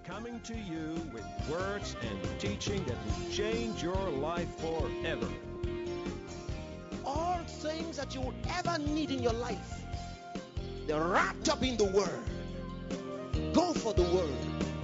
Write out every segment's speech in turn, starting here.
coming to you with words and teaching that will change your life forever. All things that you would ever need in your life, they're wrapped up in the Word. Go for the Word.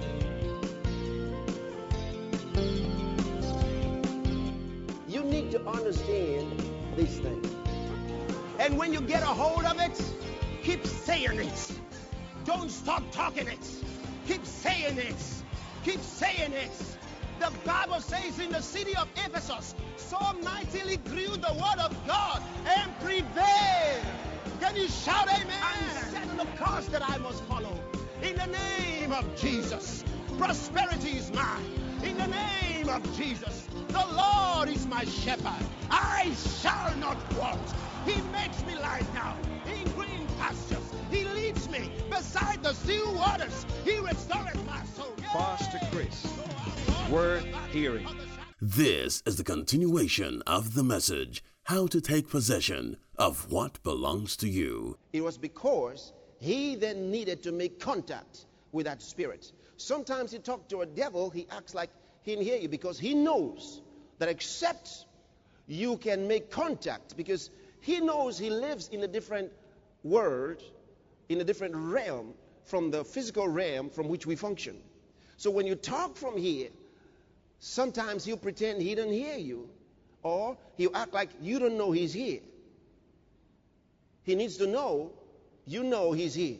You need to understand these things. And when you get a hold of it, keep saying it. Don't stop talking it. Keep saying it. Keep saying it. The Bible says in the city of Ephesus, so mightily grew the word of God and prevailed. Can you shout amen? I'm setting the course that I must follow. In the name of Jesus, prosperity is mine. In the name of Jesus, the Lord is my shepherd. I shall not want. He makes me lie down in green pastures. He leads me beside the still waters. He restoreth my soul. Pastor Chris, worth hearing. This is the continuation of the message, How to Take Possession of What Belongs to You. It was because he then needed to make contact with that spirit. Sometimes you talk to a devil, he acts like he didn't hear you because he knows that except you can make contact, because he knows he lives in a different world, in a different realm from the physical realm from which we function. So when you talk from here, sometimes he'll pretend he doesn't hear you, or he'll act like you don't know he's here. He needs to know you know he's here.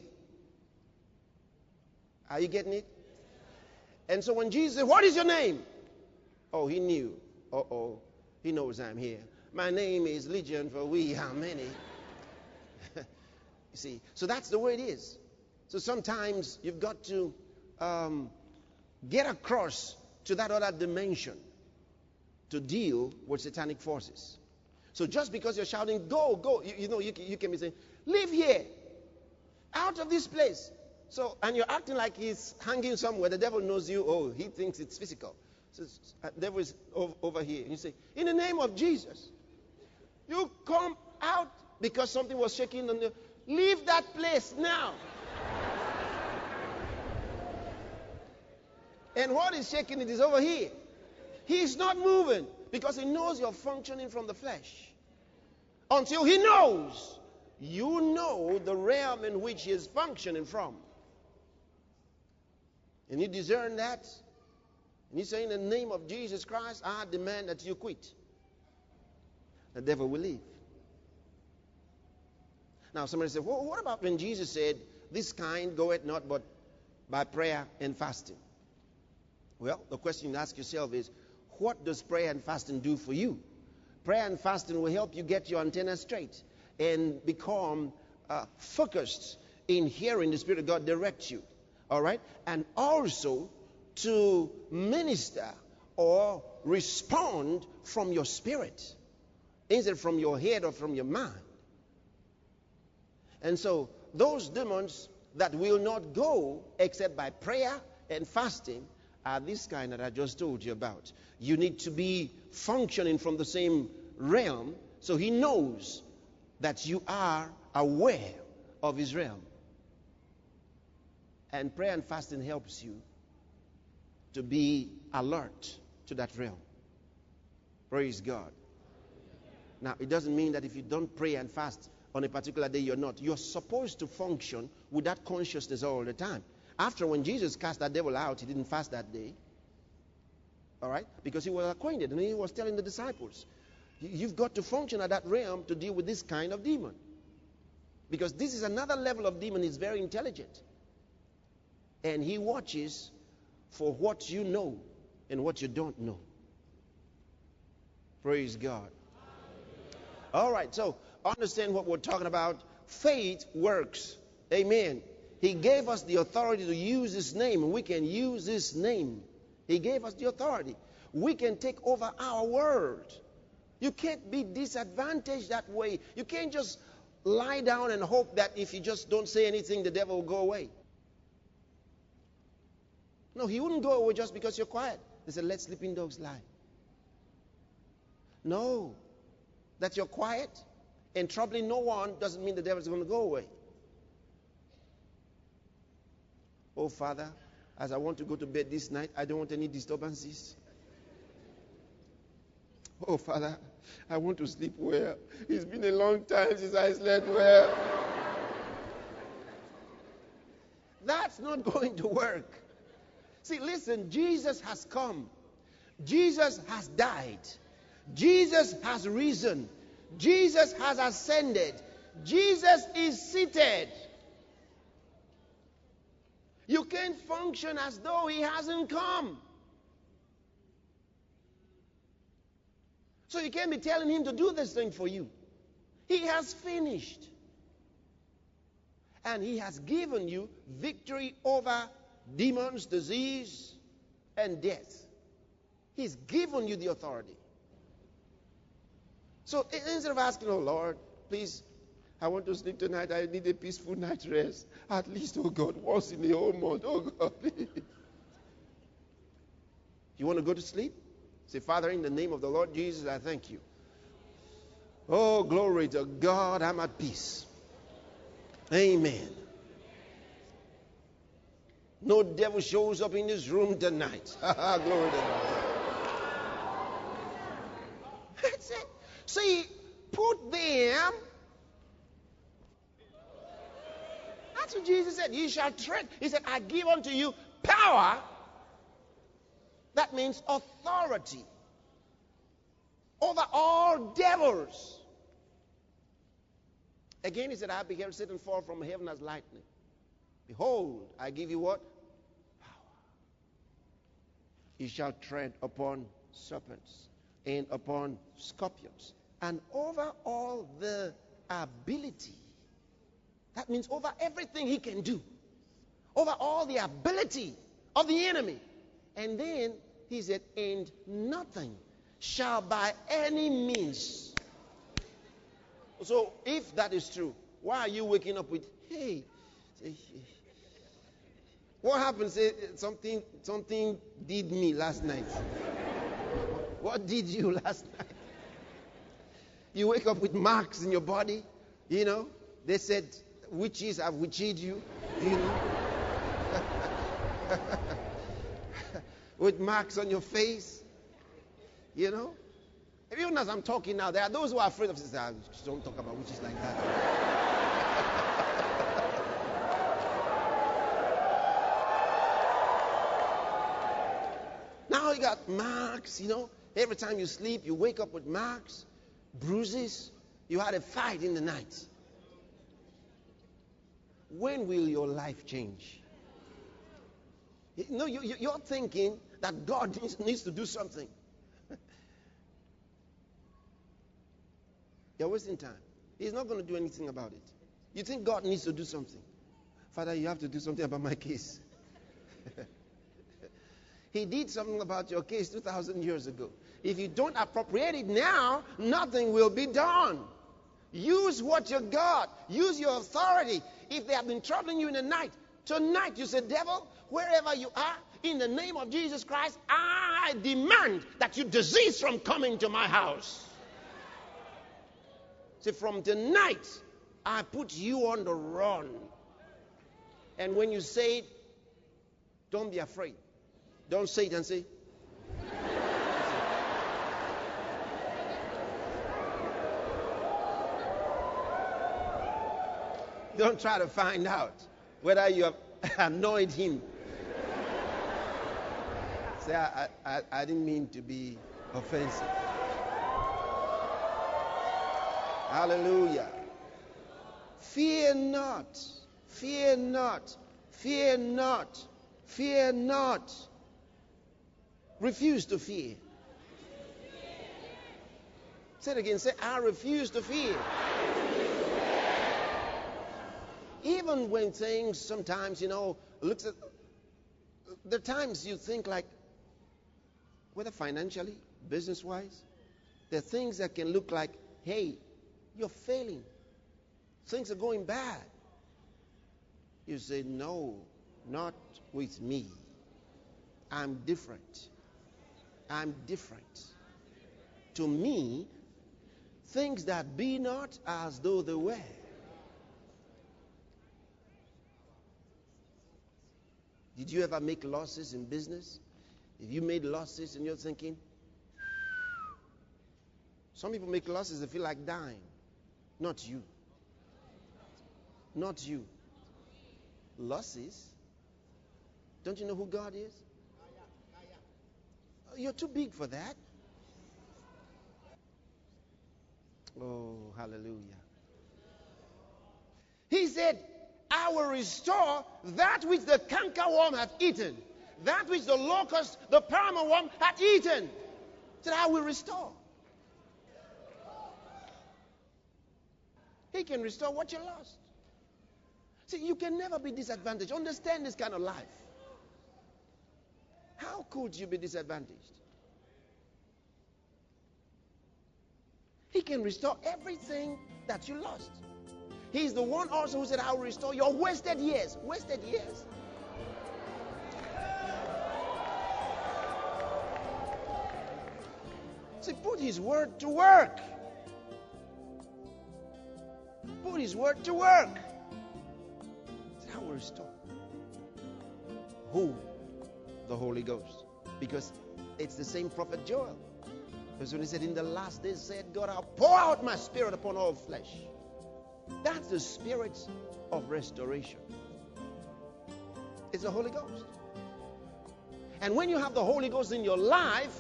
Are you getting it? And so when Jesus said, "What is your name?" Oh, he knew. He knows I'm here. My name is Legion, for we are many. You see, so that's the way it is. So sometimes you've got to get across to that other dimension to deal with satanic forces. So just because you're shouting, "Go, go," you can be saying, "Leave here, out of this place." So, and you're acting like he's hanging somewhere. The devil knows you. Oh, he thinks it's physical. So the devil is over here. And you say, "In the name of Jesus, you come out," because something was shaking on the. Leave that place now. And what is shaking it is over here. He's not moving because he knows you're functioning from the flesh. Until he knows, you know the realm in which he is functioning from. And you discern that. And you say, "In the name of Jesus Christ, I demand that you quit." The devil will leave. Now somebody said, "Well, what about when Jesus said, 'This kind goeth not but by prayer and fasting'?" Well, the question you ask yourself is, what does prayer and fasting do for you? Prayer and fasting will help you get your antenna straight and become focused in hearing the Spirit of God direct you. All right? And also to minister or respond from your spirit instead from your head or from your mind. And so those demons that will not go except by prayer and fasting are this kind that I just told you about. You need to be functioning from the same realm so he knows that you are aware of his realm. And prayer and fasting helps you to be alert to that realm. Praise God. Now, it doesn't mean that if you don't pray and fast on a particular day, you're not. You're supposed to function with that consciousness all the time. After, when Jesus cast that devil out, he didn't fast that day. All right? Because he was acquainted, and he was telling the disciples, you've got to function at that realm to deal with this kind of demon. Because this is another level of demon. He's very intelligent. And he watches for what you know and what you don't know. Praise God. All right, so understand what we're talking about. Faith works. Amen. He gave us the authority to use his name, and we can use his name. He gave us the authority. We can take over our world. You can't be disadvantaged that way. You can't just lie down and hope that if you just don't say anything, the devil will go away. No, he wouldn't go away just because you're quiet. They said, "Let sleeping dogs lie." No. That you're quiet and troubling no one doesn't mean the devil's going to go away. Oh, Father, As I want to go to bed this night, I don't want any disturbances. Oh, Father, I want to sleep well. It's been a long time since I slept well. That's not going to work. See, listen, Jesus has come. Jesus has died. Jesus has risen. Jesus has ascended. Jesus is seated. You can't function as though he hasn't come. So you can't be telling him to do this thing for you. He has finished. And he has given you victory over demons, disease, and death. He's given you the authority. So instead of asking, oh Lord, please, I want to sleep tonight. I need a peaceful night rest. At least, oh God, once in the whole month. Oh God, please. You want to go to sleep? Say, Father, in the name of the Lord Jesus, I thank you. Oh, glory to God, I'm at peace. Amen. No devil shows up in this room tonight. Glory to God. That's it. See, put them. That's what Jesus said. You shall tread. He said, I give unto you power. That means authority over all devils. Again, he said, I beheld Satan fall from heaven as lightning. Behold, I give you what? Power. You shall tread upon serpents and upon scorpions and over all the ability. That means over everything he can do. Over all the ability of the enemy. And then he said, and nothing shall by any means. So if that is true, why are you waking up with, hey, what happened? Say, something did me last night. What did you last night? You wake up with marks in your body, you know. They said, witches have witched you, you know. With marks on your face, you know. Even as I'm talking now, there are those who are afraid of this. Don't talk about witches like that. Now you got marks, you know. Every time you sleep, you wake up with marks, bruises. You had a fight in the night. When will your life change? You know, you're thinking that God needs to do something. You're wasting time. He's not going to do anything about it. You think God needs to do something. Father, you have to do something about my case. He did something about your case 2,000 years ago. If you don't appropriate it now, nothing will be done. Use what you got. Use your authority. If they have been troubling you in the night, tonight you say, devil, wherever you are, in the name of Jesus Christ, I demand that you disease from coming to my house. Say, from tonight, I put you on the run. And when you say it, don't be afraid. Don't say it and say, don't try to find out whether you have annoyed him. Say, I didn't mean to be offensive. Hallelujah. Fear not. Fear not. Fear not. Fear not. Refuse to fear. Say it again. Say, I refuse to fear. Even when things sometimes, you know, looks at the times you think like, whether financially, business-wise, there are things that can look like, hey, you're failing. Things are going bad. You say, no, not with me. I'm different. I'm different. To me, things that be not as though they were. Did you ever make losses in business? If you made losses and you're thinking, some people make losses, they feel like dying. Not you. Not you. Losses? Don't you know who God is? You're too big for that. Oh, hallelujah. He said, I will restore that which the cankerworm hath eaten, that which the locust, the palmer worm hath eaten. He said, I will restore. He can restore what you lost. See, you can never be disadvantaged. Understand this kind of life. How could you be disadvantaged? He can restore everything that you lost. He's the one also who said, I will restore your wasted years. Wasted years. See, put his word to work. Put his word to work. He said, I will restore. Who? The Holy Ghost. Because it's the same prophet Joel. Because when he said, in the last days, said God, I'll pour out my spirit upon all flesh. That's the spirit of restoration. It's the Holy Ghost. And when you have the Holy Ghost in your life,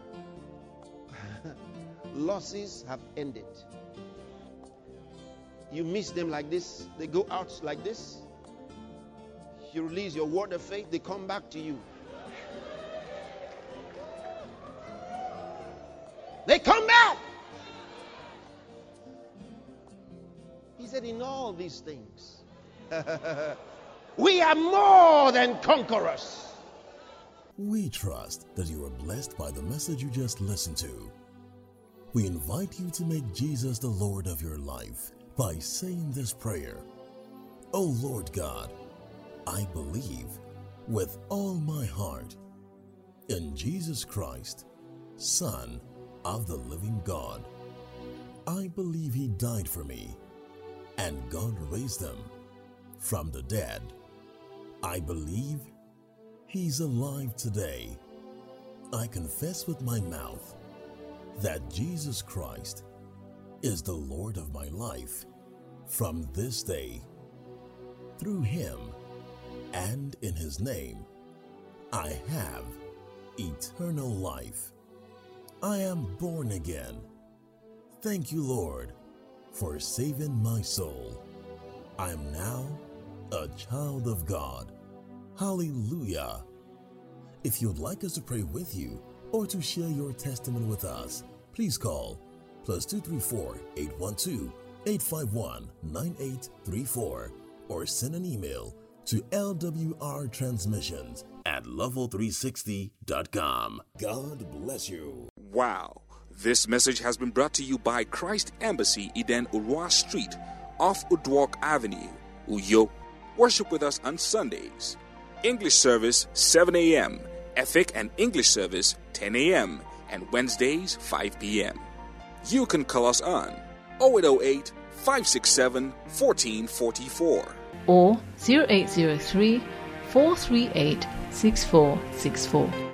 losses have ended. You miss them like this. They go out like this. You release your word of faith. They come back to you. They come back. He said, in all these things, we are more than conquerors. We trust that you are blessed by the message you just listened to. We invite you to make Jesus the Lord of your life by saying this prayer. Oh Lord God, I believe with all my heart in Jesus Christ, Son of the living God. I believe he died for me and God raised him from the dead. I believe he's alive today. I confess with my mouth that Jesus Christ is the Lord of my life from this day. Through him and in his name, I have eternal life. I am born again. Thank you, Lord, for saving my soul. I am now a child of God. Hallelujah. If you'd like us to pray with you or to share your testimony with us, please call +234 812 851-9834 or send an email to lwrtransmissions@level360.com. God bless you. Wow. This message has been brought to you by Christ Embassy, Eden Urwa Street, off Udwalk Avenue, Uyo. Worship with us on Sundays. English service 7 a.m., Ethic and English service 10 a.m., and Wednesdays 5 p.m. You can call us on 0808 567 1444 or 0803 438 6464.